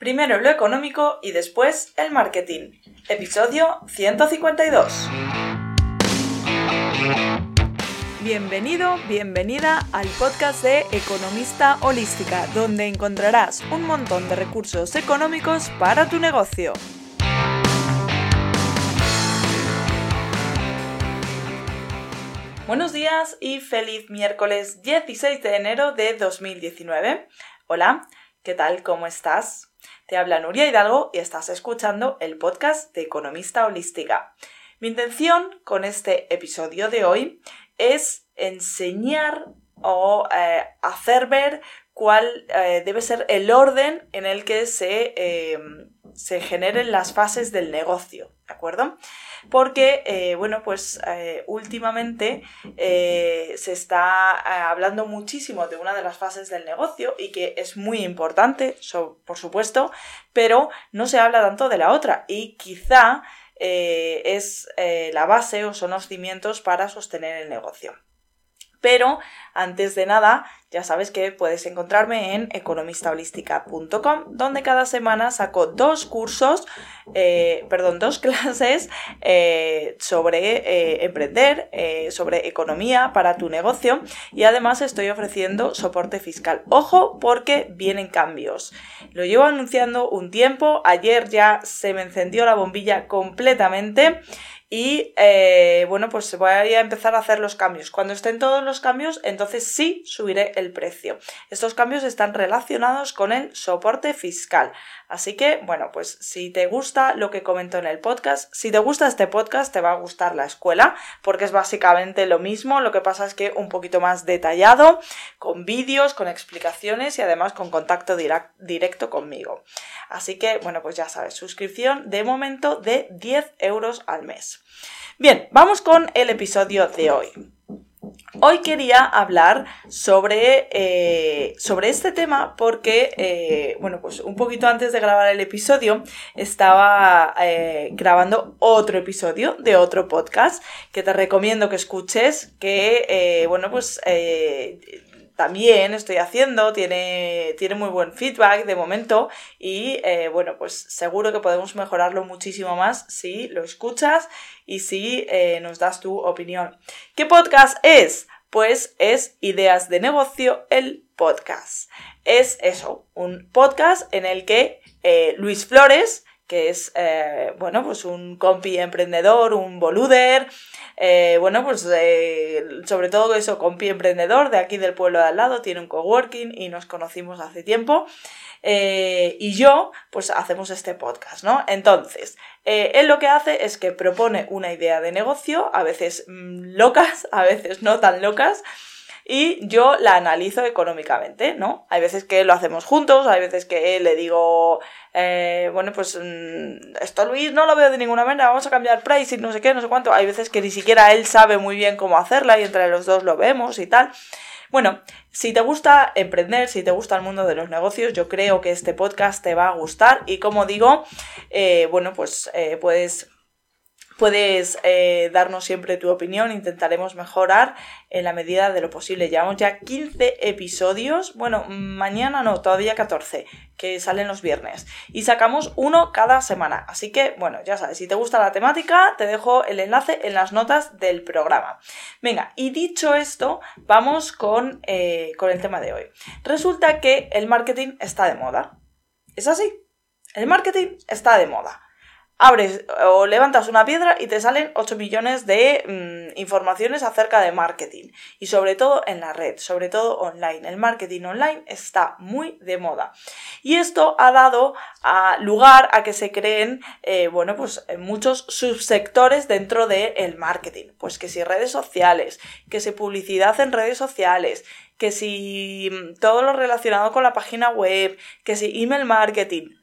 Primero lo económico y después el marketing. Episodio 152. Bienvenido, bienvenida al podcast de Economista Holística, donde encontrarás un montón de recursos económicos para tu negocio. Buenos días y feliz miércoles 16 de enero de 2019. Hola, ¿qué tal? ¿Cómo estás? Te habla Nuria Hidalgo y estás escuchando el podcast de Economista Holística. Mi intención con este episodio de hoy es enseñar o hacer ver cuál debe ser el orden en el que se generen las fases del negocio, ¿de acuerdo? Porque, últimamente se está hablando muchísimo de una de las fases del negocio y que es muy importante, por supuesto, pero no se habla tanto de la otra y quizá es la base o son los cimientos para sostener el negocio. Pero, antes de nada, ya sabes que puedes encontrarme en economistaholística.com, donde cada semana saco dos clases sobre emprender, sobre economía para tu negocio, y además estoy ofreciendo soporte fiscal. Ojo, porque vienen cambios. Lo llevo anunciando un tiempo, ayer ya se me encendió la bombilla completamente. Y pues voy a empezar a hacer los cambios. Cuando estén todos los cambios, entonces sí subiré el precio. Estos cambios están relacionados con el soporte fiscal. Así que, pues si te gusta lo que comento en el podcast, si te gusta este podcast, te va a gustar la escuela, porque es básicamente lo mismo. Lo que pasa es que un poquito más detallado, con vídeos, con explicaciones y además con contacto directo conmigo. Así que, pues ya sabes, suscripción de momento de 10 euros al mes. Bien, vamos con el episodio de hoy. Hoy quería hablar sobre este tema porque, un poquito antes de grabar el episodio estaba grabando otro episodio de otro podcast que te recomiendo que escuches, que, también estoy haciendo, tiene muy buen feedback de momento y, seguro que podemos mejorarlo muchísimo más si lo escuchas y si nos das tu opinión. ¿Qué podcast es? Pues es Ideas de Negocio, el podcast. Es eso, un podcast en el que Luis Flores, que es, un compi emprendedor, un boluder, sobre todo eso, compi emprendedor de aquí del pueblo de al lado, tiene un coworking y nos conocimos hace tiempo, y yo, hacemos este podcast, ¿no? Entonces, él lo que hace es que propone una idea de negocio, a veces locas, a veces no tan locas, y yo la analizo económicamente, ¿no? Hay veces que lo hacemos juntos, hay veces que le digo, esto Luis no lo veo de ninguna manera, vamos a cambiar pricing, no sé qué, no sé cuánto. Hay veces que ni siquiera él sabe muy bien cómo hacerla y entre los dos lo vemos y tal. Bueno, si te gusta emprender, si te gusta el mundo de los negocios, yo creo que este podcast te va a gustar y como digo, puedes darnos siempre tu opinión, intentaremos mejorar en la medida de lo posible. Llevamos ya 15 episodios, mañana no, todavía 14, que salen los viernes. Y sacamos uno cada semana. Así que, ya sabes, si te gusta la temática, te dejo el enlace en las notas del programa. Venga, y dicho esto, vamos con el tema de hoy. Resulta que el marketing está de moda. ¿Es así? El marketing está de moda. Abres o levantas una piedra y te salen 8 millones de informaciones acerca de marketing y sobre todo en la red, sobre todo online. El marketing online está muy de moda y esto ha dado lugar a que se creen muchos subsectores dentro del marketing. Pues que si redes sociales, que si publicidad en redes sociales, que si todo lo relacionado con la página web, que si email marketing.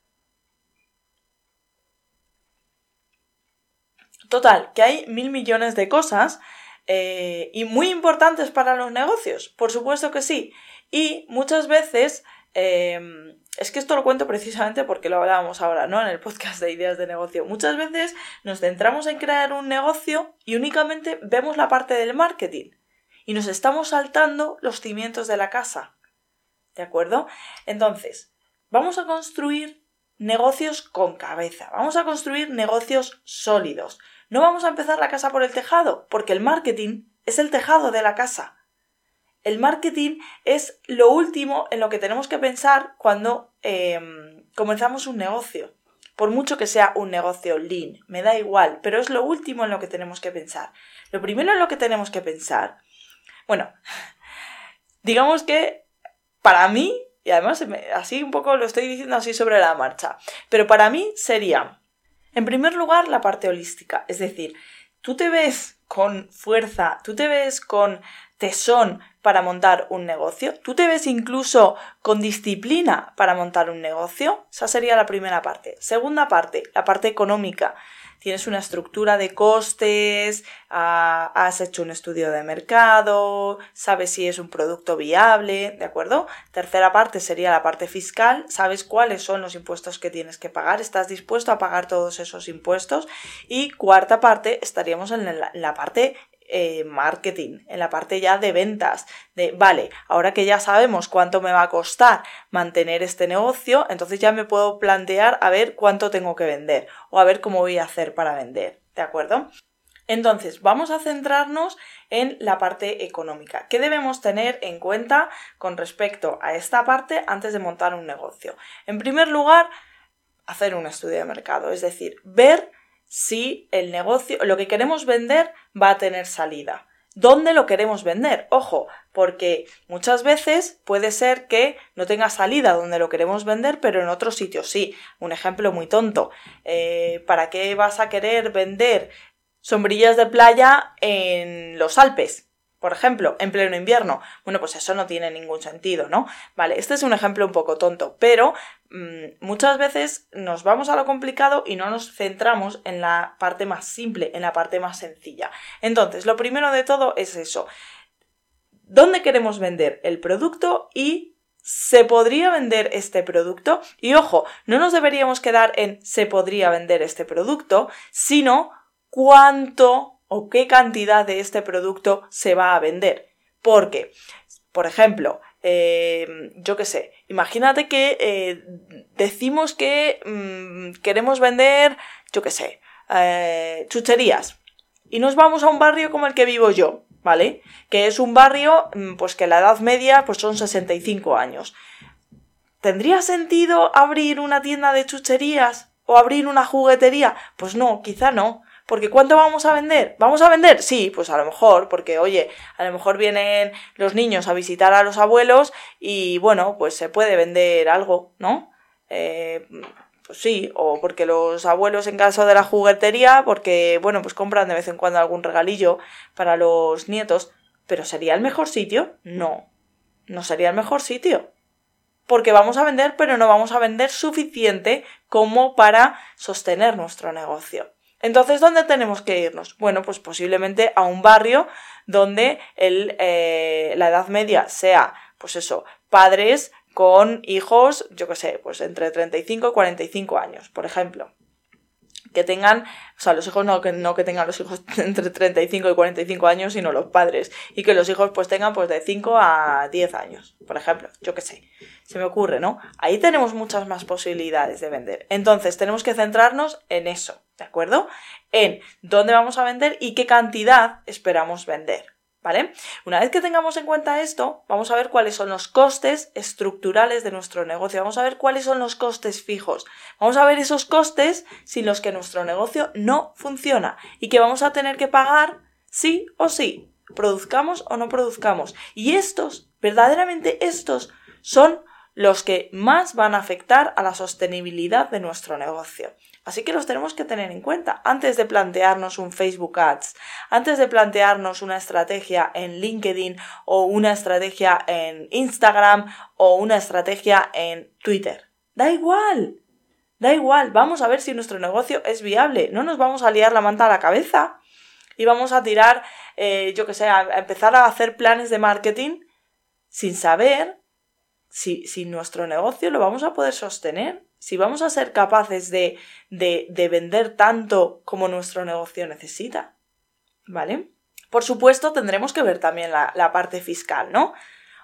Total, que hay 1.000 millones de cosas y muy importantes para los negocios, por supuesto que sí. Y muchas veces, es que esto lo cuento precisamente porque lo hablábamos ahora, ¿no? En el podcast de Ideas de Negocio. Muchas veces nos centramos en crear un negocio y únicamente vemos la parte del marketing y nos estamos saltando los cimientos de la casa, ¿de acuerdo? Entonces, Vamos a construir negocios con cabeza, vamos a construir negocios sólidos. No vamos a empezar la casa por el tejado, porque el marketing es el tejado de la casa. El marketing es lo último en lo que tenemos que pensar cuando comenzamos un negocio. Por mucho que sea un negocio lean, me da igual, pero es lo último en lo que tenemos que pensar. Lo primero en lo que tenemos que pensar, bueno, digamos que para mí, y además así un poco lo estoy diciendo así sobre la marcha, pero para mí sería, en primer lugar, la parte holística. Es decir, tú te ves con fuerza, tú te ves con tesón para montar un negocio, tú te ves incluso con disciplina para montar un negocio. Esa sería la primera parte. Segunda parte, la parte económica. Tienes una estructura de costes, has hecho un estudio de mercado, sabes si es un producto viable, ¿de acuerdo? Tercera parte sería la parte fiscal, sabes cuáles son los impuestos que tienes que pagar, estás dispuesto a pagar todos esos impuestos. Y cuarta parte, estaríamos en la parte marketing, en la parte ya de ventas, de vale, ahora que ya sabemos cuánto me va a costar mantener este negocio, entonces ya me puedo plantear a ver cuánto tengo que vender o a ver cómo voy a hacer para vender, ¿de acuerdo? Entonces, vamos a centrarnos en la parte económica. ¿Qué debemos tener en cuenta con respecto a esta parte antes de montar un negocio? En primer lugar, hacer un estudio de mercado, es decir, ver si el negocio, lo que queremos vender, va a tener salida. ¿Dónde lo queremos vender? Ojo, porque muchas veces puede ser que no tenga salida donde lo queremos vender, pero en otros sitios sí. Un ejemplo muy tonto. ¿Para qué vas a querer vender sombrillas de playa en los Alpes? Por ejemplo, en pleno invierno. Bueno, pues eso no tiene ningún sentido, ¿no? Vale, este es un ejemplo un poco tonto, pero muchas veces nos vamos a lo complicado y no nos centramos en la parte más simple, en la parte más sencilla. Entonces, lo primero de todo es eso. ¿Dónde queremos vender el producto y se podría vender este producto? Y ojo, no nos deberíamos quedar en se podría vender este producto, sino cuánto o qué cantidad de este producto se va a vender. Porque, por ejemplo, yo qué sé, imagínate que decimos que queremos vender, yo qué sé, chucherías y nos vamos a un barrio como el que vivo yo, ¿vale? Que es un barrio, pues que la edad media pues son 65 años. ¿Tendría sentido abrir una tienda de chucherías o abrir una juguetería? Pues no, quizá no. Porque ¿cuánto vamos a vender? ¿Vamos a vender? Sí, pues a lo mejor, porque oye, a lo mejor vienen los niños a visitar a los abuelos y bueno, pues se puede vender algo, ¿no? Pues sí, o porque los abuelos en caso de la juguetería, porque bueno, pues compran de vez en cuando algún regalillo para los nietos, pero ¿sería el mejor sitio? No, no sería el mejor sitio. Porque vamos a vender, pero no vamos a vender suficiente como para sostener nuestro negocio. Entonces, ¿dónde tenemos que irnos? Bueno, pues posiblemente a un barrio donde la edad media sea, pues eso, padres con hijos, yo qué sé, pues entre 35 y 45 años, por ejemplo. Que tengan, o sea, los hijos no que tengan los hijos entre 35 y 45 años, sino los padres. Y que los hijos pues tengan pues de 5 a 10 años, por ejemplo, yo qué sé. Se me ocurre, ¿no? Ahí tenemos muchas más posibilidades de vender. Entonces, tenemos que centrarnos en eso, ¿de acuerdo? En dónde vamos a vender y qué cantidad esperamos vender, ¿vale? Una vez que tengamos en cuenta esto, vamos a ver cuáles son los costes estructurales de nuestro negocio, vamos a ver cuáles son los costes fijos, vamos a ver esos costes sin los que nuestro negocio no funciona y que vamos a tener que pagar sí o sí, produzcamos o no produzcamos. Y estos, verdaderamente estos, son los que más van a afectar a la sostenibilidad de nuestro negocio. Así que los tenemos que tener en cuenta antes de plantearnos un Facebook Ads, antes de plantearnos una estrategia en LinkedIn o una estrategia en Instagram o una estrategia en Twitter. Da igual, vamos a ver si nuestro negocio es viable, no nos vamos a liar la manta a la cabeza y vamos a tirar, yo qué sé, a empezar a hacer planes de marketing sin saber si nuestro negocio lo vamos a poder sostener, si vamos a ser capaces de vender tanto como nuestro negocio necesita, ¿vale? Por supuesto, tendremos que ver también la parte fiscal, ¿no?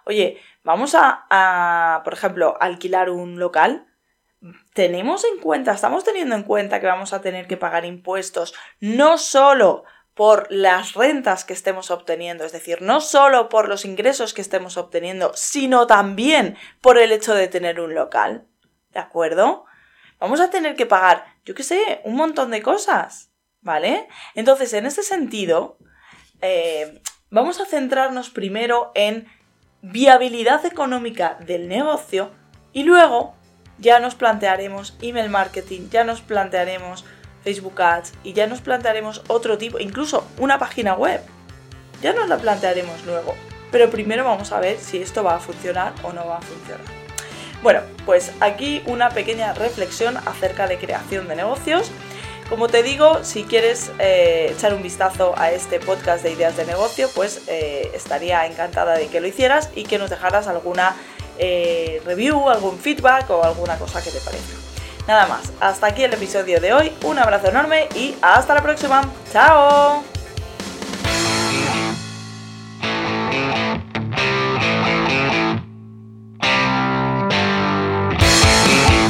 Oye, vamos a, por ejemplo, alquilar un local. Estamos teniendo en cuenta que vamos a tener que pagar impuestos no solo por las rentas que estemos obteniendo, es decir, no solo por los ingresos que estemos obteniendo, sino también por el hecho de tener un local, ¿de acuerdo? Vamos a tener que pagar, yo qué sé, un montón de cosas, ¿vale? Entonces, en ese sentido, vamos a centrarnos primero en viabilidad económica del negocio y luego ya nos plantearemos email marketing, ya nos plantearemos Facebook Ads y ya nos plantearemos otro tipo, incluso una página web. Ya nos la plantearemos luego. Pero primero vamos a ver si esto va a funcionar o no va a funcionar. Bueno, pues aquí una pequeña reflexión acerca de creación de negocios. Como te digo, si quieres echar un vistazo a este podcast de ideas de negocio, pues estaría encantada de que lo hicieras y que nos dejaras alguna review, algún feedback o alguna cosa que te parezca. Nada más, hasta aquí el episodio de hoy, un abrazo enorme y hasta la próxima. ¡Chao!